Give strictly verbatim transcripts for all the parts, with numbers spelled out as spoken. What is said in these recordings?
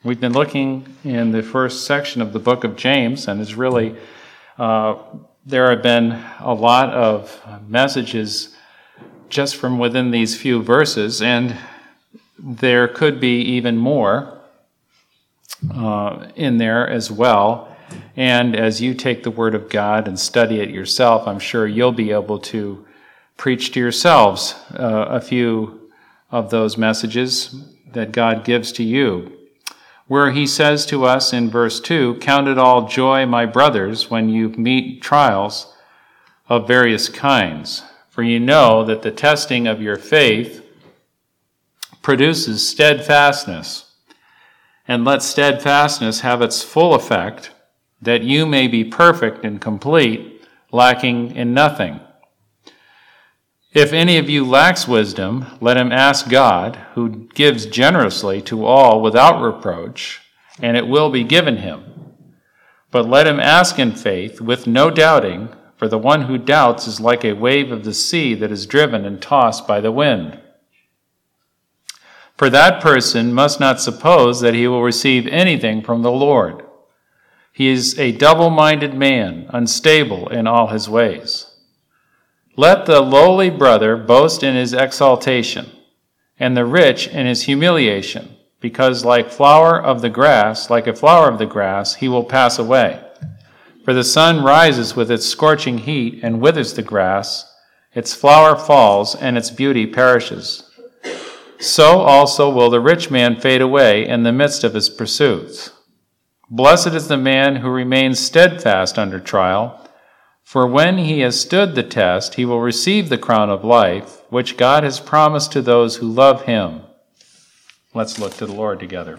We've been looking in the first section of the book of James, and it's really, uh, there have been a lot of messages just from within these few verses, and there could be even more uh, in there as well. And as you take the Word of God and study it yourself, I'm sure you'll be able to preach to yourselves uh, a few of those messages that God gives to you, where he says to us in verse two, "Count it all joy, my brothers, when you meet trials of various kinds, for you know that the testing of your faith produces steadfastness. And let steadfastness have its full effect, that you may be perfect and complete, lacking in nothing. If any of you lacks wisdom, let him ask God, who gives generously to all without reproach, and it will be given him. But let him ask in faith, with no doubting, for the one who doubts is like a wave of the sea that is driven and tossed by the wind. For that person must not suppose that he will receive anything from the Lord. He is a double-minded man, unstable in all his ways. Let the lowly brother boast in his exaltation, and the rich in his humiliation, because like flower of the grass, like a flower of the grass, he will pass away. For the sun rises with its scorching heat and withers the grass, its flower falls, and its beauty perishes. So also will the rich man fade away in the midst of his pursuits. Blessed is the man who remains steadfast under trial, for when he has stood the test, he will receive the crown of life, which God has promised to those who love him." Let's look to the Lord together.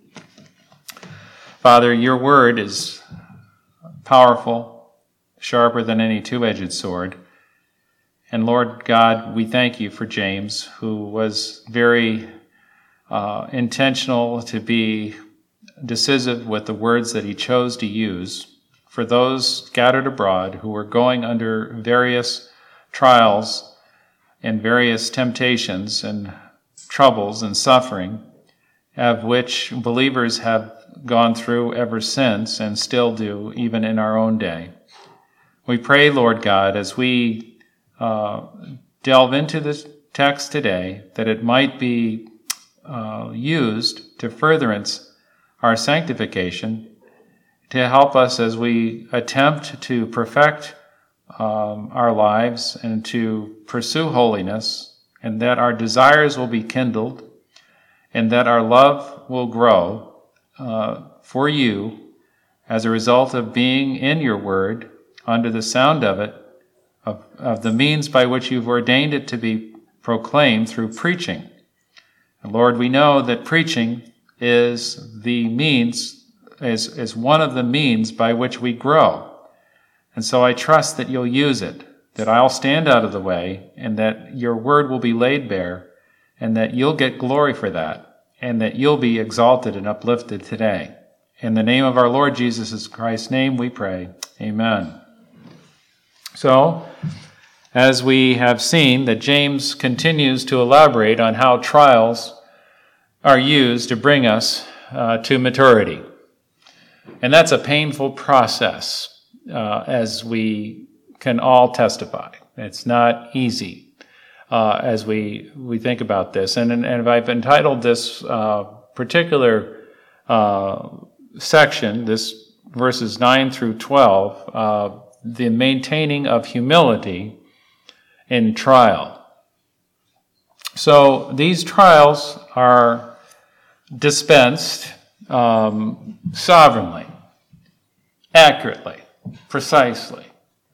Father, your word is powerful, sharper than any two-edged sword. And Lord God, we thank you for James, who was very uh, intentional to be decisive with the words that he chose to use for those scattered abroad who were going under various trials and various temptations and troubles and suffering, of which believers have gone through ever since and still do, even in our own day. We pray, Lord God, as we uh, delve into this text today, that it might be uh, used to furtherance our sanctification, to help us as we attempt to perfect um, our lives and to pursue holiness, and that our desires will be kindled, and that our love will grow uh, for you as a result of being in your word, under the sound of it, of, of the means by which you've ordained it to be proclaimed through preaching. And Lord, we know that preaching is the means Is, is one of the means by which we grow. And so I trust that you'll use it, that I'll stand out of the way, and that your word will be laid bare, and that you'll get glory for that, and that you'll be exalted and uplifted today. In the name of our Lord Jesus Christ's name we pray. Amen. So, as we have seen, that James continues to elaborate on how trials are used to bring us uh, to maturity. And that's a painful process, uh, as we can all testify. It's not easy uh, as we we think about this. And, and I've entitled this uh, particular uh, section, this verses nine through twelve, uh, the maintaining of humility in trial. So these trials are dispensed Um, sovereignly, accurately, precisely,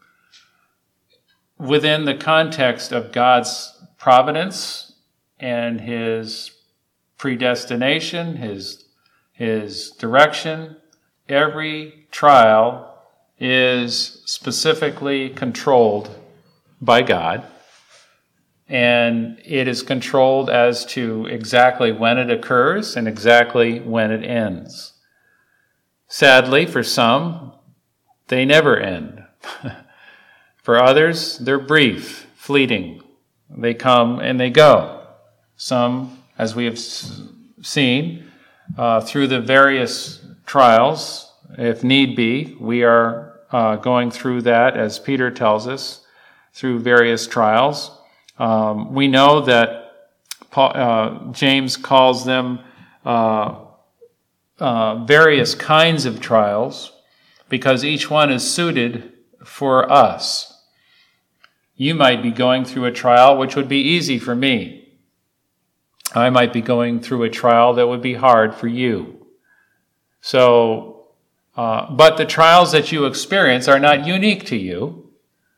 within the context of God's providence and his predestination, his, his direction. Every trial is specifically controlled by God, and it is controlled as to exactly when it occurs and exactly when it ends. Sadly, for some, they never end. For others, they're brief, fleeting. They come and they go. Some, as we have seen, uh, through the various trials. If need be, we are uh, going through that, as Peter tells us, through various trials. Um, we know that Paul, uh, James calls them uh, uh, various kinds of trials because each one is suited for us. You might be going through a trial which would be easy for me. I might be going through a trial that would be hard for you. So, uh, but the trials that you experience are not unique to you,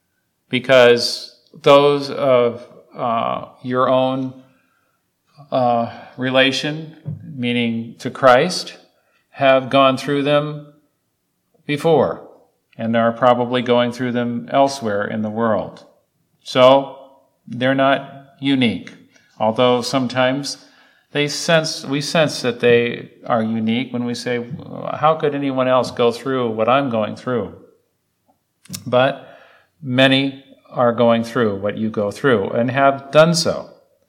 because those of uh, your own uh, relation, meaning to Christ, have gone through them before and are probably going through them elsewhere in the world. So they're not unique, although sometimes they sense we sense that they are unique when we say, how could anyone else go through what I'm going through? But many are going through what you go through and have done so.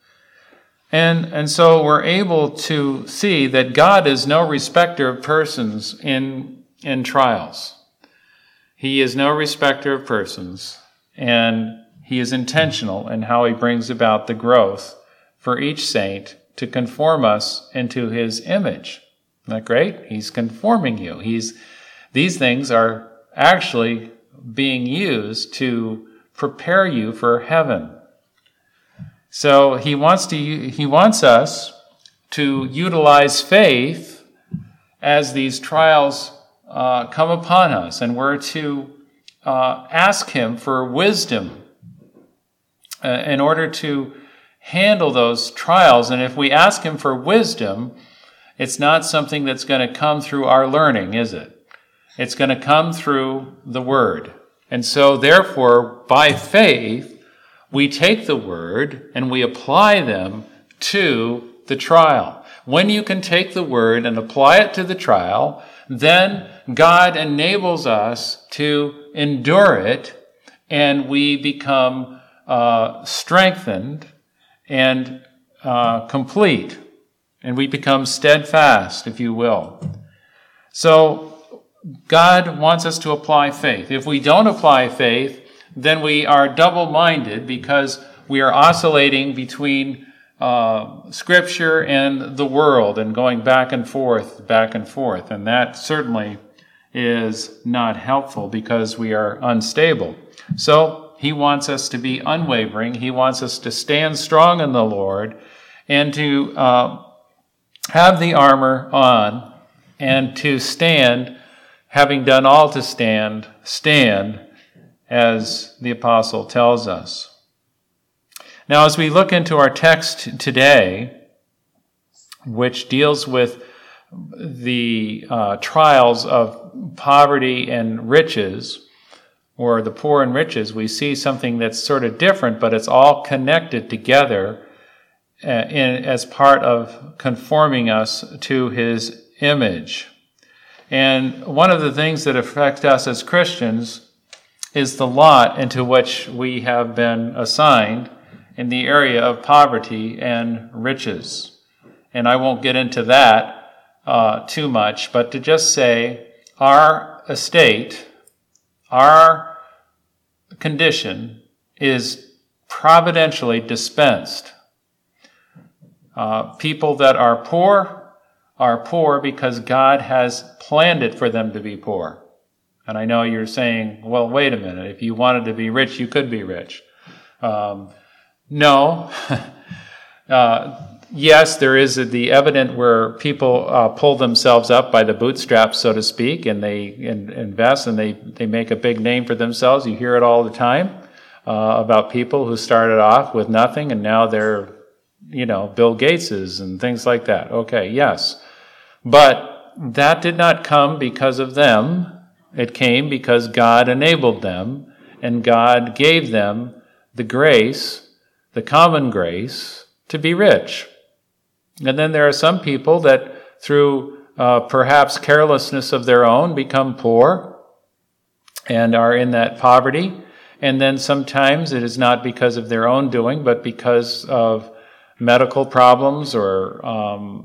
And, and so we're able to see that God is no respecter of persons in, in trials. He is no respecter of persons, and he is intentional in how he brings about the growth for each saint to conform us into his image. Isn't that great? He's conforming you. He's, these things are actually being used to prepare you for heaven. So he wants to, he wants us to utilize faith as these trials uh, come upon us, and we're to uh, ask him for wisdom uh, in order to handle those trials. And if we ask him for wisdom, it's not something that's going to come through our learning, is it? It's going to come through the Word. And so, therefore, by faith, we take the Word and we apply them to the trial. When you can take the Word and apply it to the trial, then God enables us to endure it, and we become uh, strengthened and uh, complete, and we become steadfast, if you will. So God wants us to apply faith. If we don't apply faith, then we are double-minded, because we are oscillating between uh, Scripture and the world and going back and forth, back and forth. And that certainly is not helpful, because we are unstable. So he wants us to be unwavering. He wants us to stand strong in the Lord and to uh, have the armor on and to stand, having done all to stand, stand, as the apostle tells us. Now, as we look into our text today, which deals with the uh, trials of poverty and riches, or the poor and riches, we see something that's sort of different, but it's all connected together uh, in, as part of conforming us to his image. And one of the things that affect us as Christians is the lot into which we have been assigned in the area of poverty and riches. And I won't get into that uh, too much, but to just say our estate, our condition is providentially dispensed. Uh, people that are poor are poor because God has planned it for them to be poor. And I know you're saying, well, wait a minute. If you wanted to be rich, you could be rich. Um, no. uh, yes, there is the evident where people uh, pull themselves up by the bootstraps, so to speak, and they in, invest and they, they make a big name for themselves. You hear it all the time uh, about people who started off with nothing and now they're, you know, Bill Gateses and things like that. Okay, yes. But that did not come because of them. It came because God enabled them, and God gave them the grace, the common grace, to be rich. And then there are some people that through uh, perhaps carelessness of their own become poor and are in that poverty. And then sometimes it is not because of their own doing, but because of medical problems or um,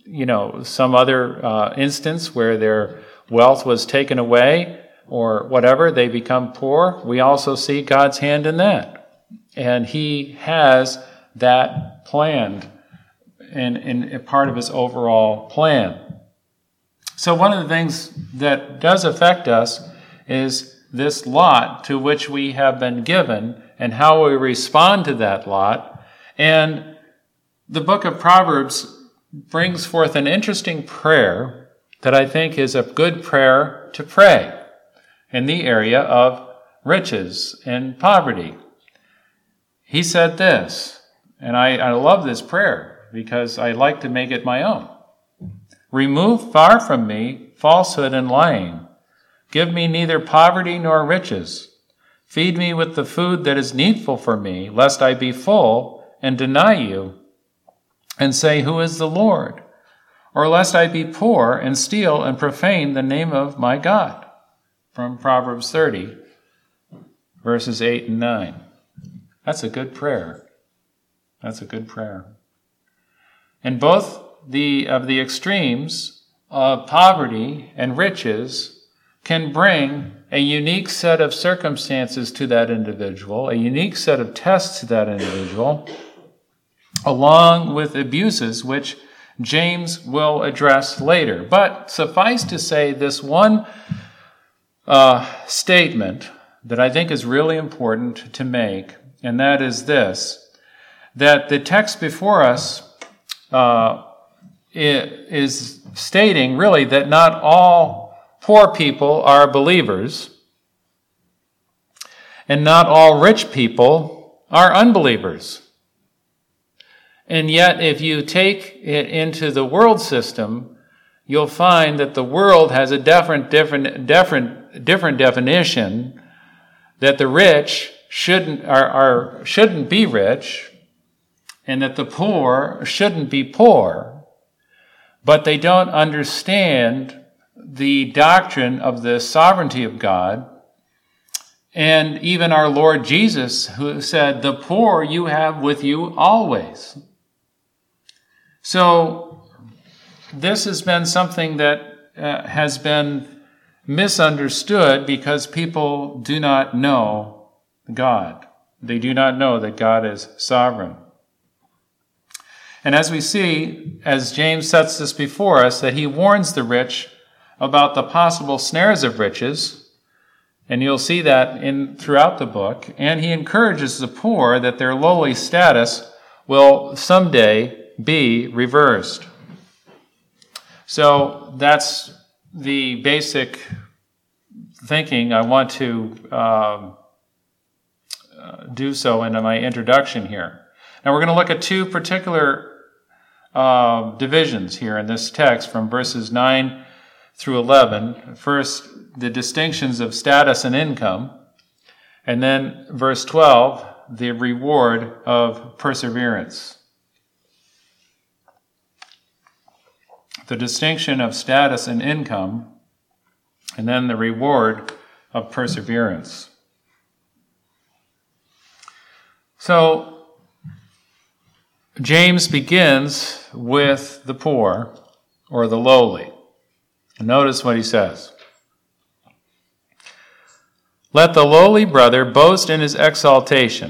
you know, some other uh, instance where their wealth was taken away or whatever, they become poor, we also see God's hand in that. And he has that planned in, in a part of his overall plan. So one of the things that does affect us is this lot to which we have been given and how we respond to that lot. And the book of Proverbs brings forth an interesting prayer that I think is a good prayer to pray in the area of riches and poverty. He said this, and I, I love this prayer because I like to make it my own. Remove far from me falsehood and lying. Give me neither poverty nor riches. Feed me with the food that is needful for me, lest I be full and deny you and say, who is the Lord? Or lest I be poor and steal and profane the name of my God. From Proverbs thirty, verses eight and nine. That's a good prayer. That's a good prayer. And both the of the extremes of poverty and riches can bring a unique set of circumstances to that individual, a unique set of tests to that individual, along with abuses which James will address later. But suffice to say, this one uh, statement that I think is really important to make, and that is this, that the text before us uh, is stating really that not all poor people are believers, and not all rich people are unbelievers. And yet, if you take it into the world system, you'll find that the world has a different, different, different, different definition, that the rich shouldn't are, are shouldn't be rich, and that the poor shouldn't be poor. But they don't understand the doctrine of the sovereignty of God. And even our Lord Jesus, who said, the poor you have with you always. So this has been something that uh, has been misunderstood because people do not know God. They do not know that God is sovereign. And as we see, as James sets this before us, that he warns the rich about the possible snares of riches, and you'll see that in throughout the book, and he encourages the poor that their lowly status will someday be reversed. So that's the basic thinking I want to um, uh, do so in my introduction here. Now we're going to look at two particular uh, divisions here in this text from verses nine through eleven. First, the distinctions of status and income, and then verse twelve, the reward of perseverance. The distinction of status and income, and then the reward of perseverance. So, James begins with the poor, or the lowly. And notice what he says. Let the lowly brother boast in his exaltation.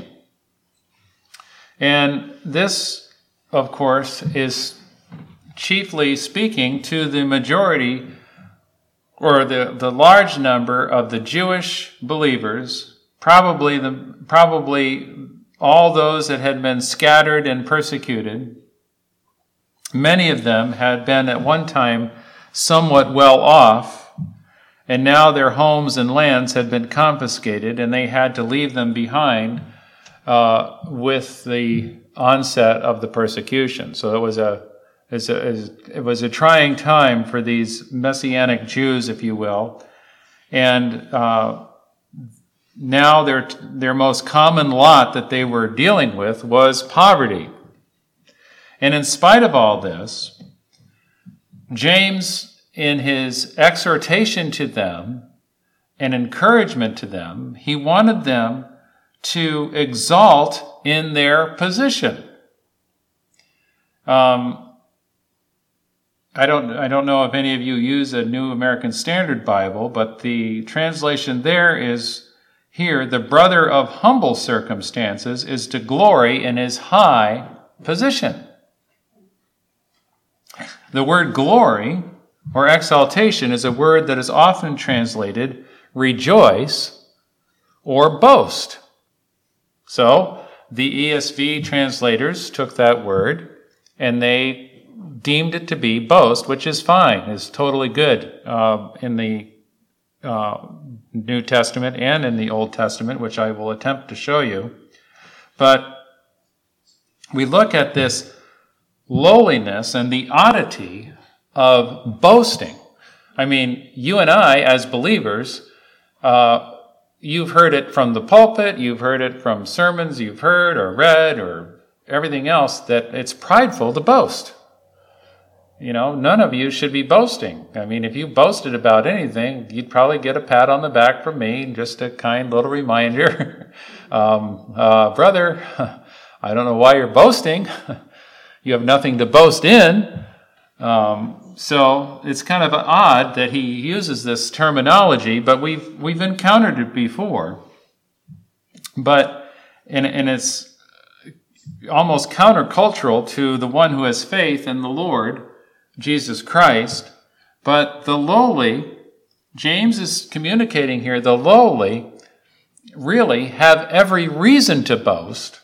And this, of course, is chiefly speaking to the majority or the, the large number of the Jewish believers, probably the probably all those that had been scattered and persecuted. Many of them had been at one time somewhat well off, and now their homes and lands had been confiscated, and they had to leave them behind uh, with the onset of the persecution. So it was a it was a trying time for these Messianic Jews, if you will, and uh, now their their most common lot that they were dealing with was poverty. And in spite of all this, James, in his exhortation to them and encouragement to them, he wanted them to exalt in their position. Um, I don't I don't know if any of you use a New American Standard Bible, but the translation there is here, the brother of humble circumstances is to glory in his high position. The word glory or exaltation is a word that is often translated rejoice or boast. So the E S V translators took that word and they deemed it to be boast, which is fine, is totally good uh, in the uh, New Testament and in the Old Testament, which I will attempt to show you. But we look at this lowliness and the oddity of boasting. I mean, you and I, as believers, uh, you've heard it from the pulpit, you've heard it from sermons you've heard or read or everything else, that it's prideful to boast. You know, none of you should be boasting. I mean, if you boasted about anything, you'd probably get a pat on the back from me, just a kind little reminder. um, uh, brother, I don't know why you're boasting. You have nothing to boast in. Um, so it's kind of odd that he uses this terminology, but we've we've encountered it before. But and and it's almost countercultural to the one who has faith in the Lord Jesus Christ. But the lowly, James is communicating here, the lowly really have every reason to boast,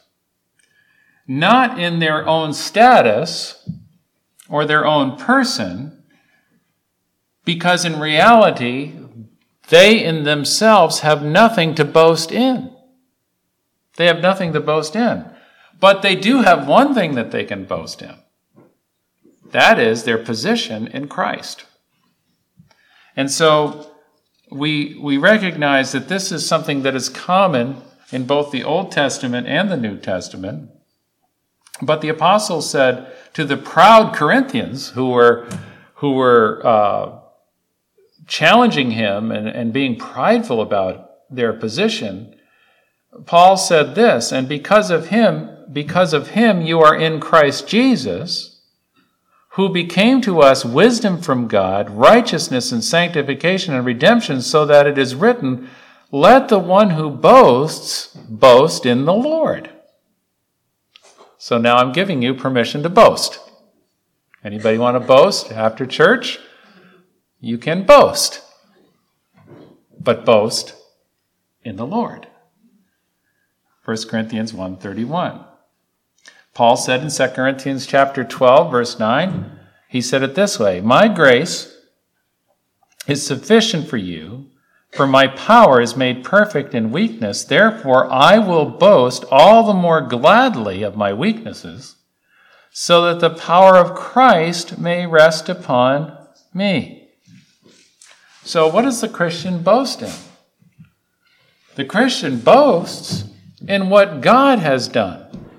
not in their own status or their own person, because in reality, they in themselves have nothing to boast in. They have nothing to boast in. But they do have one thing that they can boast in. That is their position in Christ. And so we, we recognize that this is something that is common in both the Old Testament and the New Testament. But the apostle said to the proud Corinthians who were, who were uh, challenging him and, and being prideful about their position, Paul said this, and because of him, because of him you are in Christ Jesus, who became to us wisdom from God, righteousness and sanctification and redemption, so that it is written, let the one who boasts boast in the Lord. So now I'm giving you permission to boast. Anybody want to boast after church? You can boast. But boast in the Lord. First Corinthians one thirty-one. Paul said in Second Corinthians chapter twelve, verse nine, he said it this way, my grace is sufficient for you, for my power is made perfect in weakness. Therefore, I will boast all the more gladly of my weaknesses, so that the power of Christ may rest upon me. So what does the Christian boast in? The Christian boasts in what God has done.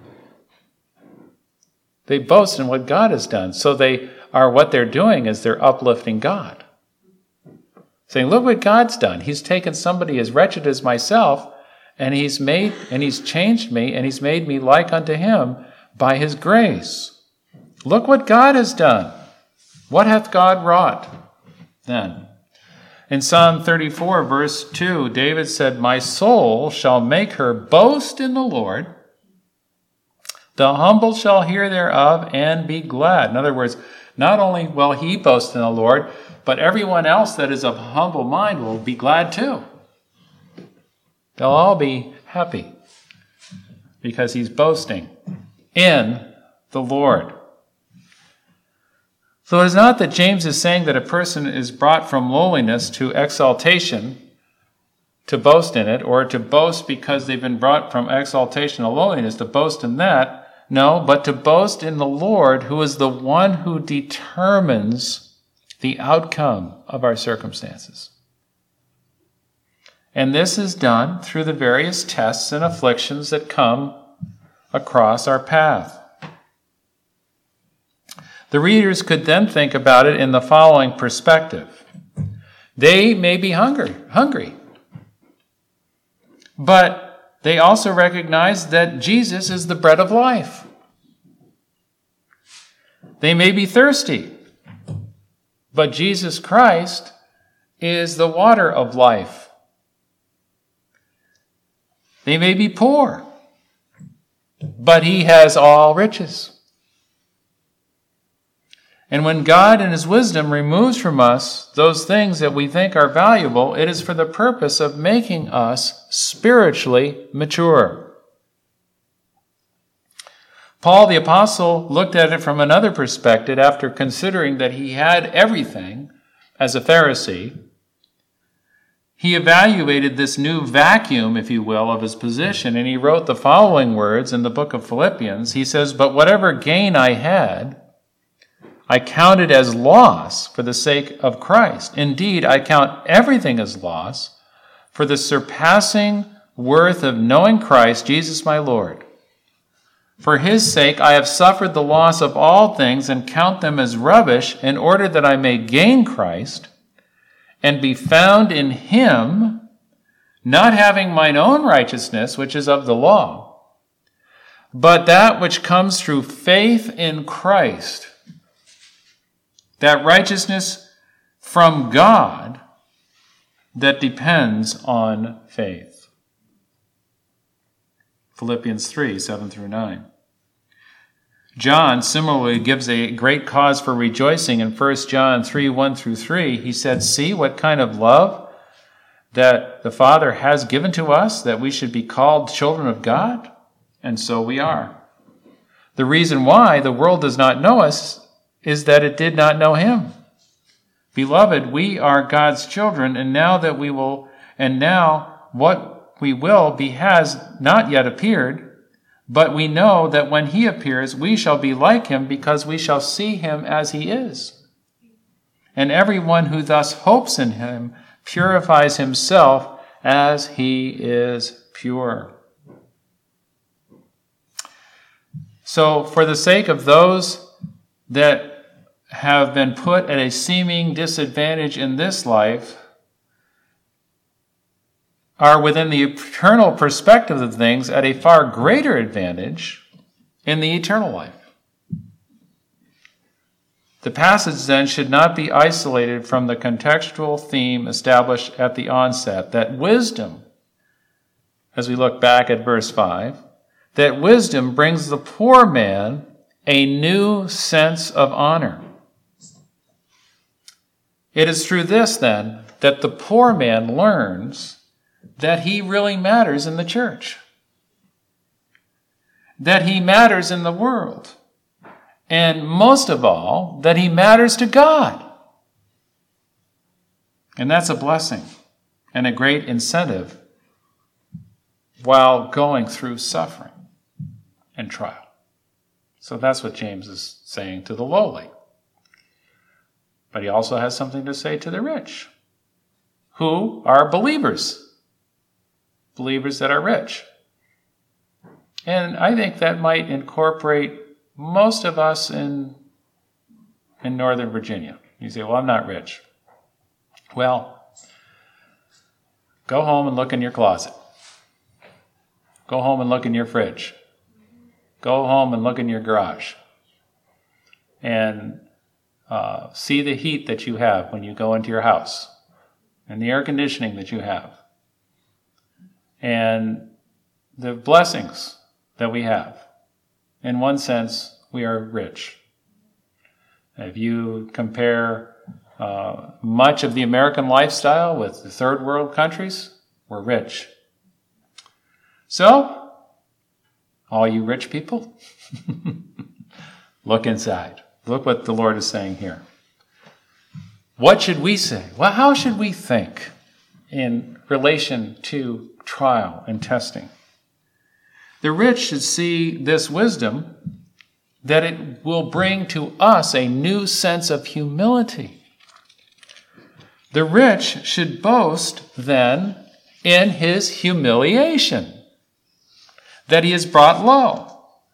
They boast in what God has done. So they are, what they're doing is they're uplifting God. Saying, look what God's done. He's taken somebody as wretched as myself, and he's made, and he's changed me, and he's made me like unto him by his grace. Look what God has done. What hath God wrought? Then, in Psalm thirty-four, verse two, David said, my soul shall make her boast in the Lord. The humble shall hear thereof and be glad. In other words, not only will he boast in the Lord, but everyone else that is of humble mind will be glad too. They'll all be happy because he's boasting in the Lord. So it is not that James is saying that a person is brought from lowliness to exaltation to boast in it, or to boast because they've been brought from exaltation to lowliness, to boast in that. No, but to boast in the Lord, who is the one who determines the outcome of our circumstances. And this is done through the various tests and afflictions that come across our path. The readers could then think about it in the following perspective. They may be hungry, hungry, but they also recognize that Jesus is the bread of life. They may be thirsty, But Jesus Christ is the water of life. They may be poor, but he has all riches. And when God in his wisdom removes from us those things that we think are valuable, it is for the purpose of making us spiritually mature. Paul the Apostle looked at it from another perspective after considering that he had everything as a Pharisee. He evaluated this new vacuum, if you will, of his position, and he wrote the following words in the book of Philippians. He says, "But whatever gain I had, I counted as loss for the sake of Christ. Indeed, I count everything as loss for the surpassing worth of knowing Christ, Jesus my Lord. For his sake I have suffered the loss of all things and count them as rubbish in order that I may gain Christ and be found in him, not having mine own righteousness, which is of the law, but that which comes through faith in Christ, that righteousness from God that depends on faith." Philippians three, seven through nine. John similarly gives a great cause for rejoicing in First John three, one through three. He said, "See what kind of love that the Father has given to us, that we should be called children of God, and so we are. The reason why the world does not know us is that it did not know him. Beloved, we are God's children, and now that we will, and now what we will be has not yet appeared, but we know that when he appears, we shall be like him because we shall see him as he is. And everyone who thus hopes in him purifies himself as he is pure." So for the sake of those that have been put at a seeming disadvantage in this life, are within the eternal perspective of things at a far greater advantage in the eternal life. The passage then should not be isolated from the contextual theme established at the onset, that wisdom, as we look back at verse five, that wisdom brings the poor man a new sense of honor. It is through this, then, that the poor man learns that he really matters in the church, that he matters in the world, and most of all, that he matters to God. And that's a blessing and a great incentive while going through suffering and trial. So that's what James is saying to the lowly. But he also has something to say to the rich, who are believers, believers that are rich. And I think that might incorporate most of us in, in Northern Virginia. You say, well, I'm not rich. Well, go home and look in your closet. Go home and look in your fridge. Go home and look in your garage. And uh, see the heat that you have when you go into your house. And the air conditioning that you have. And the blessings that we have. In one sense, we are rich. If you compare uh, much of the American lifestyle with the third world countries, we're rich. So, all you rich people, look inside. Look what the Lord is saying here. What should we say? Well, how should we think in relation to trial and testing? The rich should see this wisdom, that it will bring to us a new sense of humility. The rich should boast then in his humiliation, that he is brought low.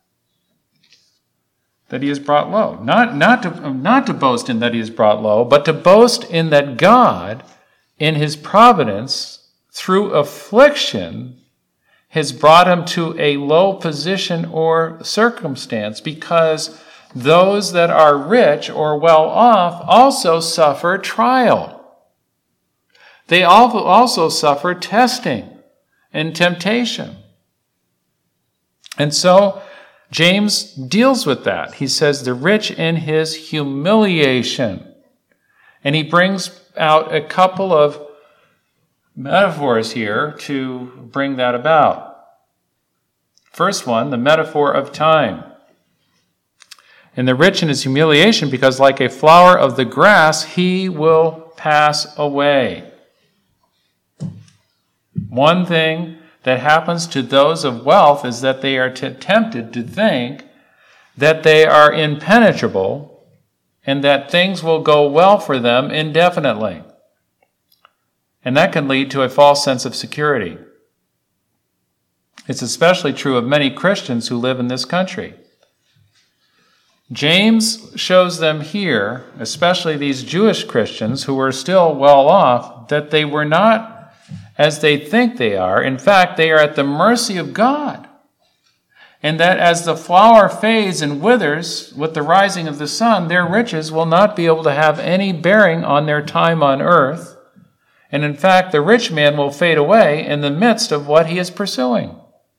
That he is brought low. Not, not, to, not to boast in that he is brought low, but to boast in that God, in his providence, through affliction, has brought him to a low position or circumstance, because those that are rich or well off also suffer trial. They also suffer testing and temptation. And so James deals with that. He says the rich in his humiliation. And he brings out a couple of metaphors here to bring that about. First one, the metaphor of time. And the rich in his humiliation, because like a flower of the grass, he will pass away. One thing that happens to those of wealth is that they are t- tempted to think that they are impenetrable and that things will go well for them indefinitely. And that can lead to a false sense of security. It's especially true of many Christians who live in this country. James shows them here, especially these Jewish Christians who were still well off, that they were not as they think they are. In fact, they are at the mercy of God. And that as the flower fades and withers with the rising of the sun, their riches will not be able to have any bearing on their time on earth. And in fact, the rich man will fade away in the midst of what he is pursuing.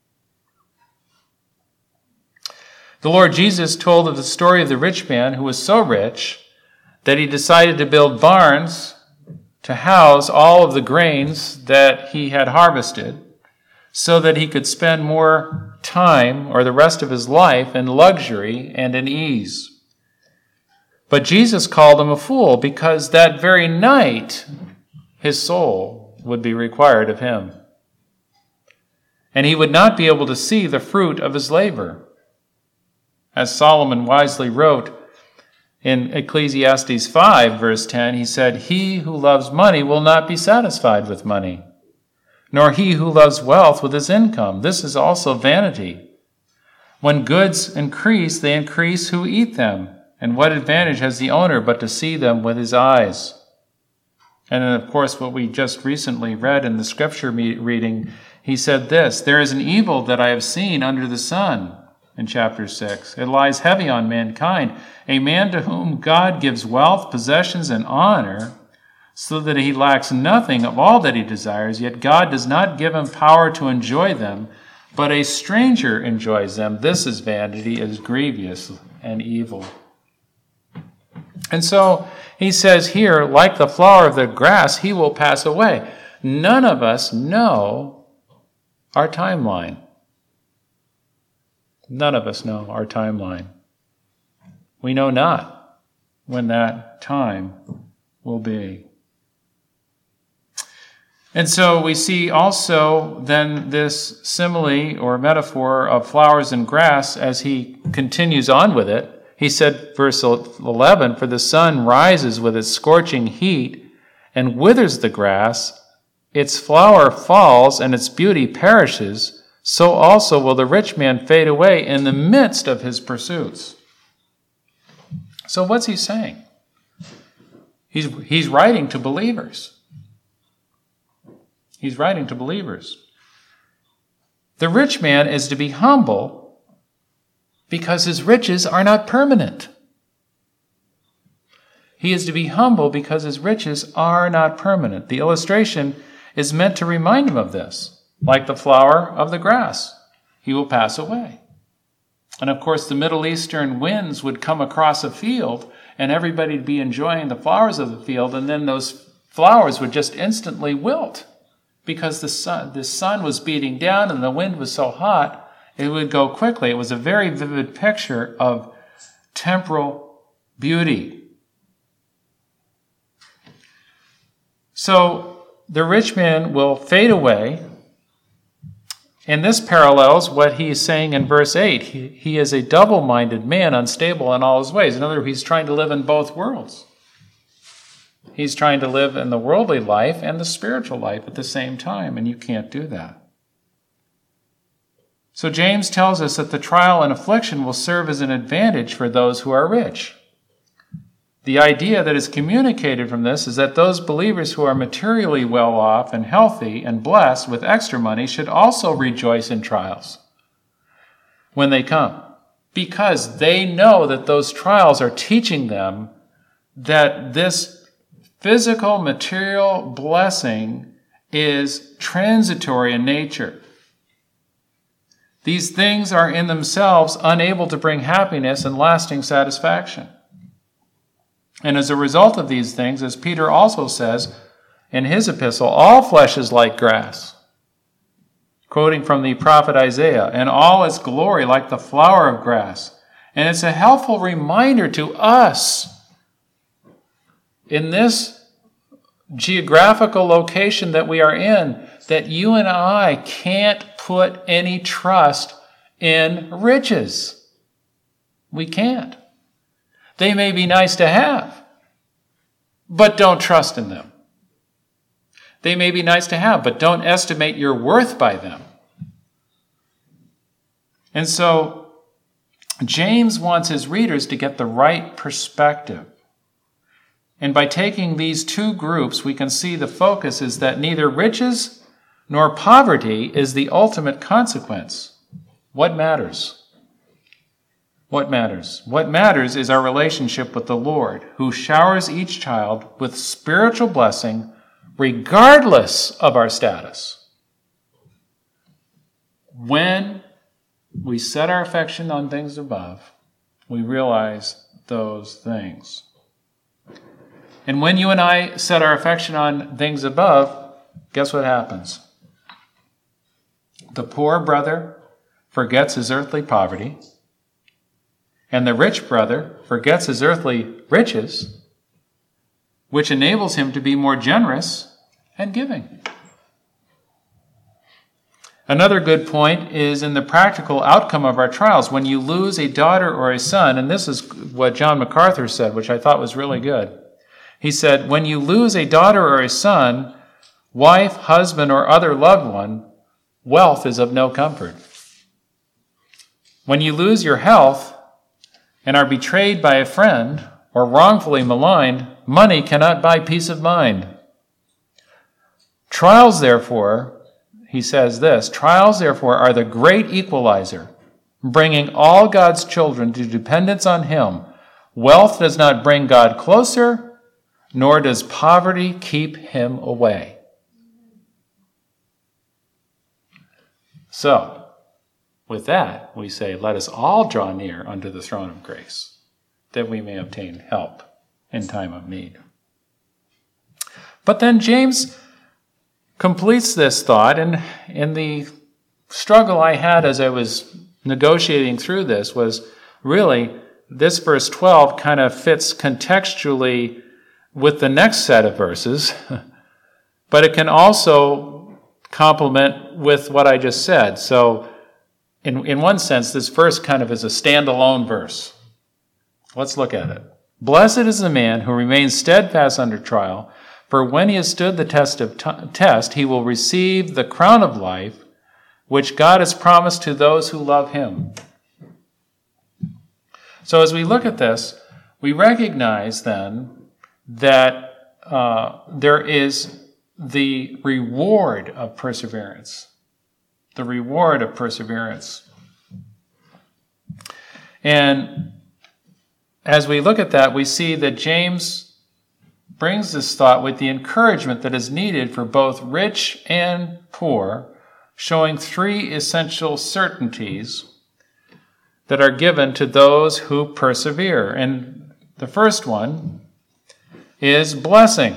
The Lord Jesus told of the story of the rich man who was so rich that he decided to build barns to house all of the grains that he had harvested so that he could spend more time or the rest of his life in luxury and in ease. But Jesus called him a fool because that very night his soul would be required of him. And he would not be able to see the fruit of his labor. As Solomon wisely wrote in Ecclesiastes five, verse ten, he said, "He who loves money will not be satisfied with money, nor he who loves wealth with his income. This is also vanity. When goods increase, they increase who eat them. And what advantage has the owner but to see them with his eyes?" And then, of course, what we just recently read in the scripture reading, he said this, "There is an evil that I have seen under the sun," in chapter six. "It lies heavy on mankind, a man to whom God gives wealth, possessions, and honor, so that he lacks nothing of all that he desires, yet God does not give him power to enjoy them, but a stranger enjoys them. This is vanity, it is grievous and evil." And so he says here, like the flower of the grass, he will pass away. None of us know our timeline. None of us know our timeline. We know not when that time will be. And so we see also then this simile or metaphor of flowers and grass as he continues on with it. He said, verse eleven, "For the sun rises with its scorching heat and withers the grass. Its flower falls and its beauty perishes. So also will the rich man fade away in the midst of his pursuits." So what's he saying? He's, he's writing to believers. He's writing to believers. The rich man is to be humble because his riches are not permanent. He is to be humble because his riches are not permanent. The illustration is meant to remind him of this. Like the flower of the grass, he will pass away. And of course, the Middle Eastern winds would come across a field, and everybody would be enjoying the flowers of the field, and then those flowers would just instantly wilt because the sun, the sun was beating down and the wind was so hot, it would go quickly. It was a very vivid picture of temporal beauty. So the rich man will fade away. And this parallels what he is saying in verse eight. He, he is a double-minded man, unstable in all his ways. In other words, he's trying to live in both worlds. He's trying to live in the worldly life and the spiritual life at the same time, and you can't do that. So James tells us that the trial and affliction will serve as an advantage for those who are rich. The idea that is communicated from this is that those believers who are materially well off and healthy and blessed with extra money should also rejoice in trials when they come. because they know that those trials are teaching them that this physical, material blessing is transitory in nature. These things are in themselves unable to bring happiness and lasting satisfaction. And as a result of these things, as Peter also says in his epistle, all flesh is like grass, quoting from the prophet Isaiah, and all its glory like the flower of grass. And it's a helpful reminder to us in this geographical location that we are in, that you and I can't put any trust in riches. We can't. They may be nice to have, but don't trust in them. They may be nice to have, but don't estimate your worth by them. And so James wants his readers to get the right perspective. And by taking these two groups, we can see the focus is that neither riches nor poverty is the ultimate consequence. What matters? What matters? What matters is our relationship with the Lord, who showers each child with spiritual blessing regardless of our status. When we set our affection on things above, we realize those things. And when you and I set our affection on things above, guess what happens? The poor brother forgets his earthly poverty, and the rich brother forgets his earthly riches, which enables him to be more generous and giving. Another good point is in the practical outcome of our trials. When you lose a daughter or a son, and this is what John MacArthur said, which I thought was really good. He said, when you lose a daughter or a son, wife, husband, or other loved one, wealth is of no comfort. When you lose your health and are betrayed by a friend or wrongfully maligned, money cannot buy peace of mind. Trials, therefore, he says this, trials, therefore, are the great equalizer, bringing all God's children to dependence on him. Wealth does not bring God closer, nor does poverty keep him away. So, with that, we say, let us all draw near unto the throne of grace, that we may obtain help in time of need. But then James completes this thought, and in the struggle I had as I was negotiating through this was really, this verse twelve kind of fits contextually with the next set of verses, but it can also complement with what I just said. So in, in one sense, this verse kind of is a standalone verse. Let's look at it. Blessed is the man who remains steadfast under trial, for when he has stood the test of t- test, he will receive the crown of life, which God has promised to those who love him. So as we look at this, we recognize then that uh, there is the reward of perseverance. The reward of perseverance. And as we look at that, we see that James brings this thought with the encouragement that is needed for both rich and poor, showing three essential certainties that are given to those who persevere. And the first one is blessing.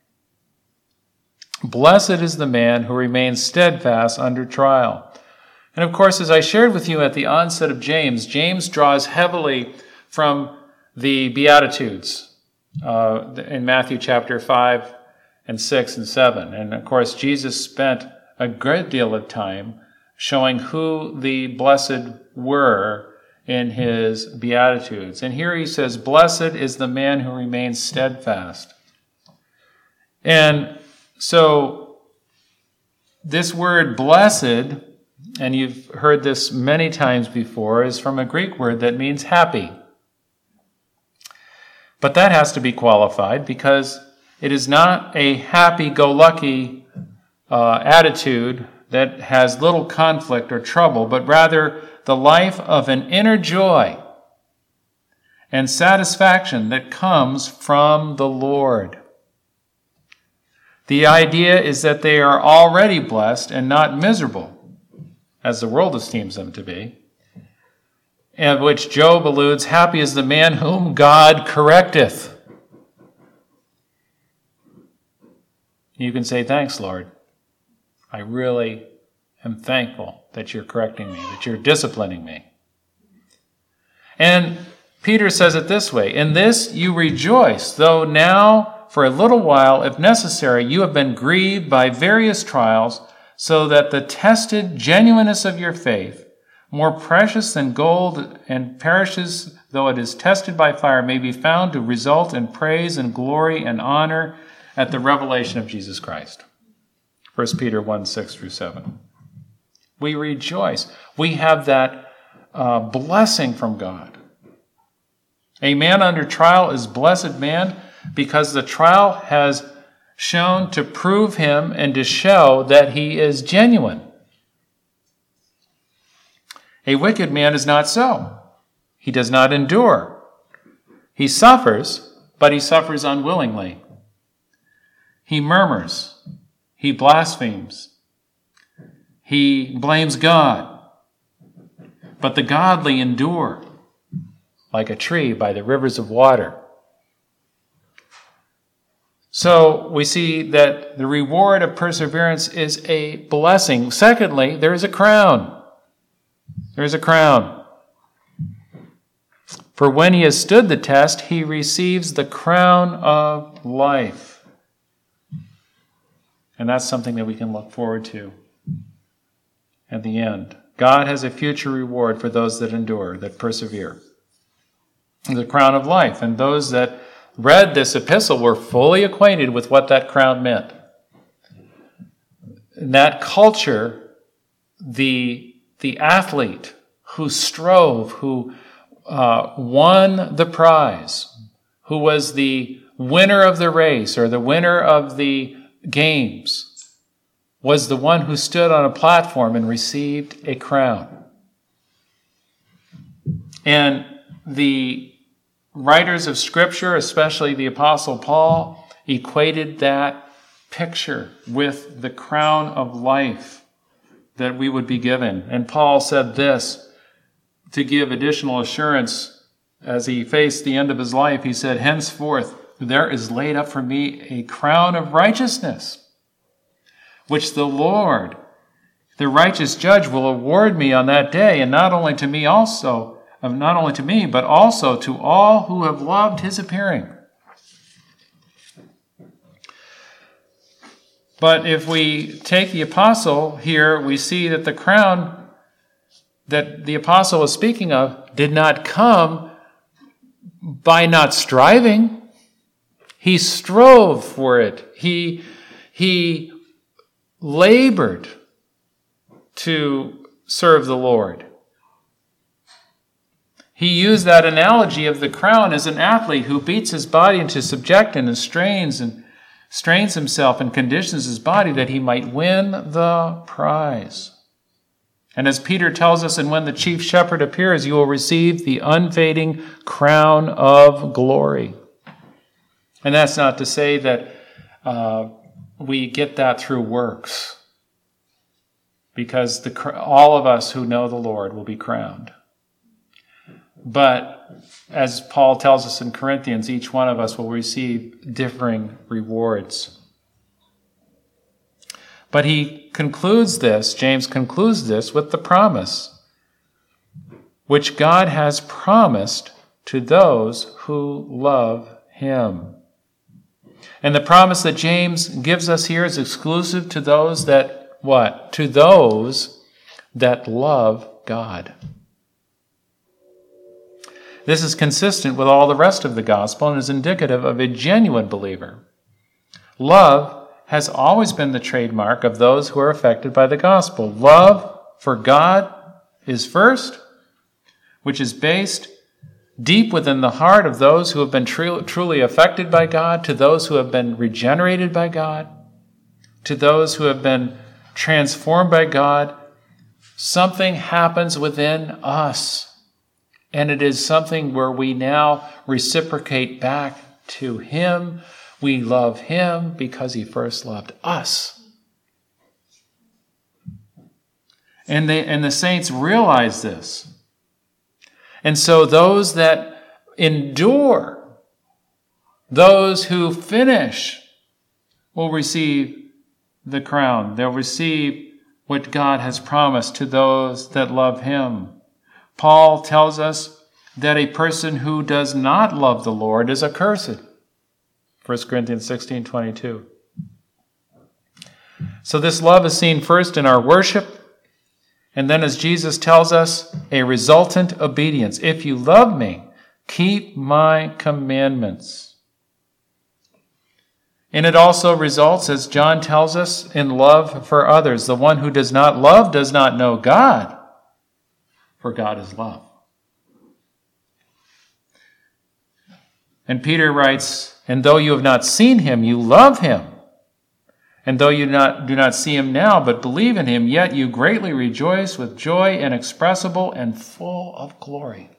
Blessed is the man who remains steadfast under trial. And of course, as I shared with you at the onset of James, James draws heavily from the Beatitudes uh, in Matthew chapter five and six and seven. And of course, Jesus spent a great deal of time showing who the blessed were in his Beatitudes. And here he says, blessed is the man who remains steadfast. And so this word blessed, and you've heard this many times before, is from a Greek word that means happy. But that has to be qualified because it is not a happy-go-lucky uh, attitude that has little conflict or trouble, but rather the life of an inner joy and satisfaction that comes from the Lord. The idea is that they are already blessed and not miserable, as the world esteems them to be, and which Job alludes, happy is the man whom God correcteth. You can say, thanks, Lord. I really am thankful that you're correcting me, that you're disciplining me. And Peter says it this way, in this you rejoice, though now for a little while, if necessary, you have been grieved by various trials, so that the tested genuineness of your faith, more precious than gold and perishes though it is tested by fire, may be found to result in praise and glory and honor at the revelation of Jesus Christ. First Peter one, six through seven. We rejoice. We have that uh, blessing from God. A man under trial is blessed man because the trial has shown to prove him and to show that he is genuine. A wicked man is not so. He does not endure. He suffers, but he suffers unwillingly. He murmurs. He blasphemes. He blames God. But the godly endure, like a tree by the rivers of water. So we see that the reward of perseverance is a blessing. Secondly, there is a crown. There is a crown. For when he has stood the test, he receives the crown of life. And that's something that we can look forward to at the end. God has a future reward for those that endure, that persevere. The crown of life. And those that read this epistle were fully acquainted with what that crown meant. In that culture, the, the athlete who strove, who uh, won the prize, who was the winner of the race or the winner of the games, was the one who stood on a platform and received a crown. And the writers of Scripture, especially the Apostle Paul, equated that picture with the crown of life that we would be given. And Paul said this to give additional assurance as he faced the end of his life. He said, henceforth there is laid up for me a crown of righteousness, which the Lord, the righteous judge, will award me on that day, and not only to me also, of not only to me, but also to all who have loved his appearing. But if we take the apostle here, we see that the crown that the apostle was speaking of did not come by not striving. He strove for it. He, he labored to serve the Lord. He used that analogy of the crown as an athlete who beats his body into subjection and strains and strains himself and conditions his body that he might win the prize. And as Peter tells us, and when the chief shepherd appears, you will receive the unfading crown of glory. And that's not to say that uh, we get that through works, because the, all of us who know the Lord will be crowned. But as Paul tells us in Corinthians, each one of us will receive differing rewards. But he concludes this, James concludes this with the promise, which God has promised to those who love him. And the promise that James gives us here is exclusive to those that, what? To those that love God. This is consistent with all the rest of the gospel and is indicative of a genuine believer. Love has always been the trademark of those who are affected by the gospel. Love for God is first, which is based deep within the heart of those who have been tru- truly affected by God, to those who have been regenerated by God, to those who have been transformed by God, something happens within us. And it is something where we now reciprocate back to him. We love him because he first loved us. And they, and the saints realize this. And so those that endure, those who finish, will receive the crown. They'll receive what God has promised to those that love him. Paul tells us that a person who does not love the Lord is accursed. First Corinthians sixteen twenty-two. So this love is seen first in our worship, and then, as Jesus tells us, a resultant obedience. If you love me, keep my commandments. And it also results, as John tells us, in love for others. The one who does not love does not know God, for God is love. And Peter writes, and though you have not seen him, you love him. And though you not, do not see him now, but believe in him, yet you greatly rejoice with joy inexpressible and full of glory.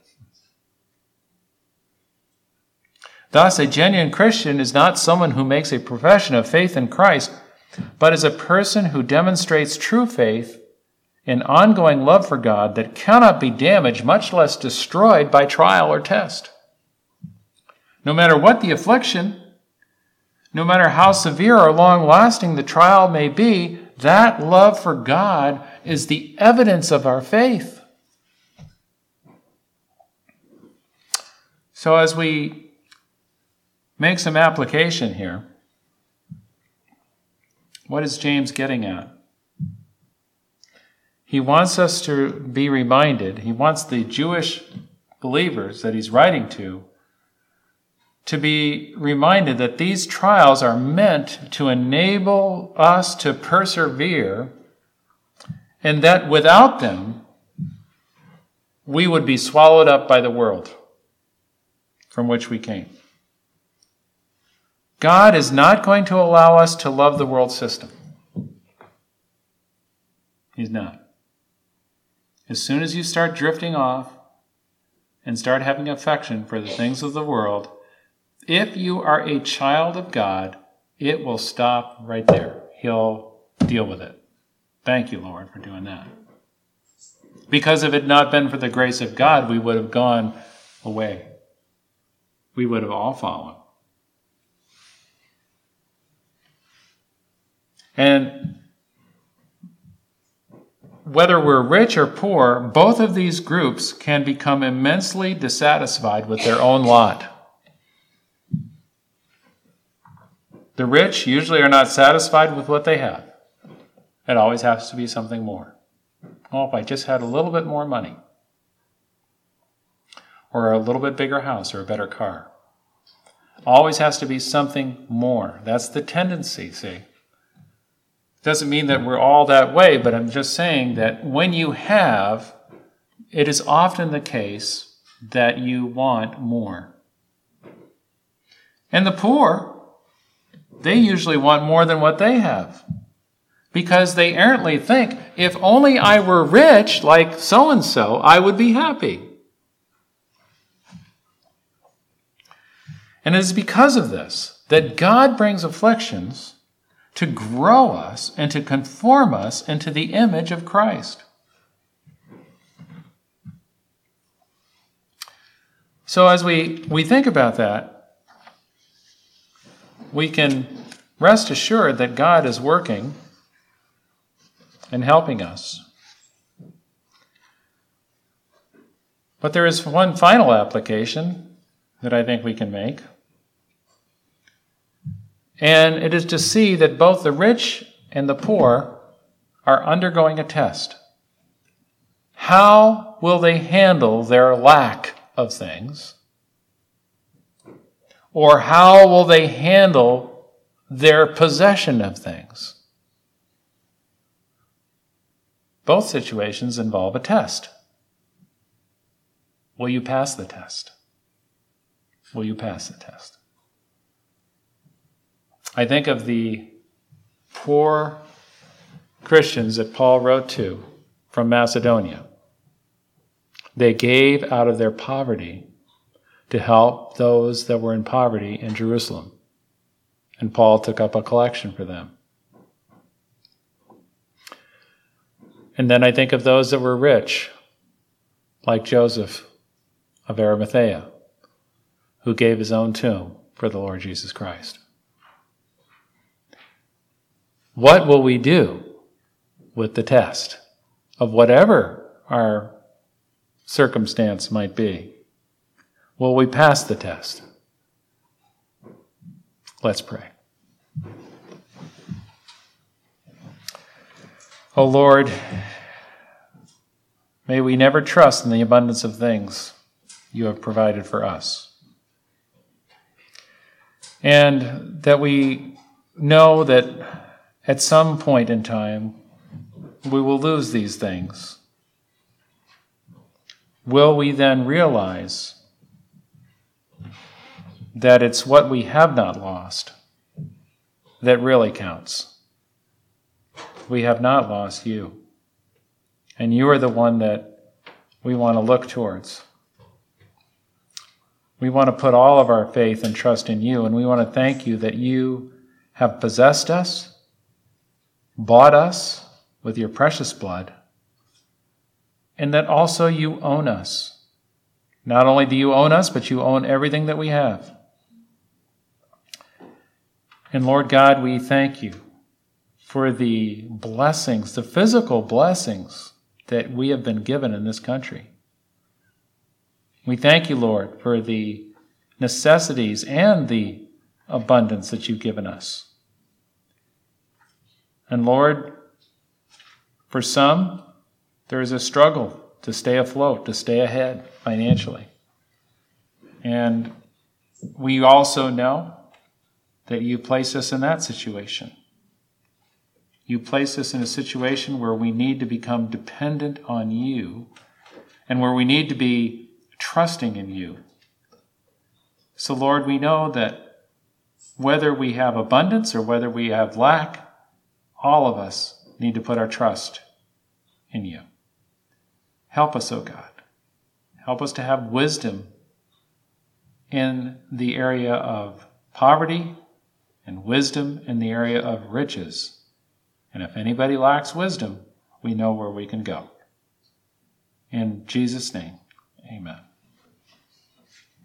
Thus, a genuine Christian is not someone who makes a profession of faith in Christ, but is a person who demonstrates true faith and ongoing love for God that cannot be damaged, much less destroyed by trial or test. No matter what the affliction, no matter how severe or long-lasting the trial may be, that love for God is the evidence of our faith. So as we make some application here, what is James getting at? He wants us to be reminded, he wants the Jewish believers that he's writing to to be reminded that these trials are meant to enable us to persevere, and that without them, we would be swallowed up by the world from which we came. God is not going to allow us to love the world system. He's not. As soon as you start drifting off and start having affection for the things of the world, if you are a child of God, it will stop right there. He'll deal with it. Thank you, Lord, for doing that. Because if it had not been for the grace of God, we would have gone away. We would have all fallen. And whether we're rich or poor, both of these groups can become immensely dissatisfied with their own lot. The rich usually are not satisfied with what they have. It always has to be something more. Oh, if I just had a little bit more money, or a little bit bigger house, or a better car. Always has to be something more. That's the tendency, see. Doesn't mean that we're all that way, but I'm just saying that when you have, it is often the case that you want more. And the poor, they usually want more than what they have, because they errantly think, if only I were rich like so-and-so, I would be happy. And it is because of this that God brings afflictions to grow us and to conform us into the image of Christ. So as we, we think about that, we can rest assured that God is working and helping us. But there is one final application that I think we can make. And it is to see that both the rich and the poor are undergoing a test. How will they handle their lack of things? Or how will they handle their possession of things? Both situations involve a test. Will you pass the test? Will you pass the test? I think of the poor Christians that Paul wrote to from Macedonia. They gave out of their poverty to help those that were in poverty in Jerusalem. And Paul took up a collection for them. And then I think of those that were rich, like Joseph of Arimathea, who gave his own tomb for the Lord Jesus Christ. What will we do with the test of whatever our circumstance might be? Will we pass the test? Let's pray. O Lord, may we never trust in the abundance of things you have provided for us. And that we know that at some point in time, we will lose these things. Will we then realize that it's what we have not lost that really counts? We have not lost you. And you are the one that we want to look towards. We want to put all of our faith and trust in you, and we want to thank you that you have possessed us, bought us with your precious blood, and that also you own us. Not only do you own us, but you own everything that we have. And Lord God, we thank you for the blessings, the physical blessings that we have been given in this country. We thank you, Lord, for the necessities and the abundance that you've given us. And Lord, for some, there is a struggle to stay afloat, to stay ahead financially. And we also know that you place us in that situation. You place us in a situation where we need to become dependent on you and where we need to be trusting in you. So, Lord, we know that whether we have abundance or whether we have lack, all of us need to put our trust in you. Help us, O God. Help us to have wisdom in the area of poverty and wisdom in the area of riches. And if anybody lacks wisdom, we know where we can go. In Jesus' name, amen.